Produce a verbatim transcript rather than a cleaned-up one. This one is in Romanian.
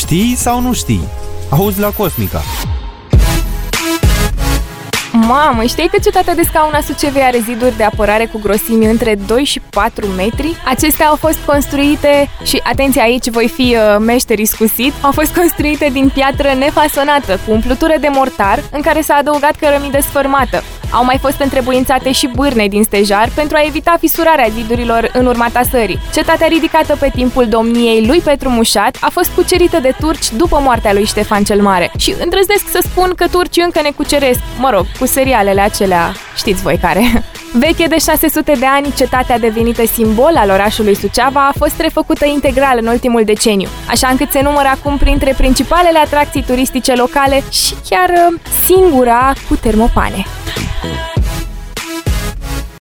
Știi sau nu știi? Auzi la Cosmica. Mamă, știi că cetatea de scaun a Sucevei are ziduri de apărare cu grosimi între doi și patru metri? Acestea au fost construite, și atenție aici, voi fi uh, meșteri scusit, au fost construite din piatră nefasonată, cu umplutură de mortar, în care s-a adăugat cărămidă sfărmată. Au mai fost întrebuințate și bârne din stejar pentru a evita fisurarea zidurilor în urma tasării. Cetatea ridicată pe timpul domniei lui Petru Mușat a fost cucerită de turci după moartea lui Ștefan cel Mare. Și îndrăznesc să spun că turcii încă ne cuceresc, mă rog, cu serialele acelea, știți voi care. Veche de șase sute de ani, cetatea devenită simbol al orașului Suceava a fost refăcută integral în ultimul deceniu, așa încât se numără acum printre principalele atracții turistice locale și chiar singura cu termopane.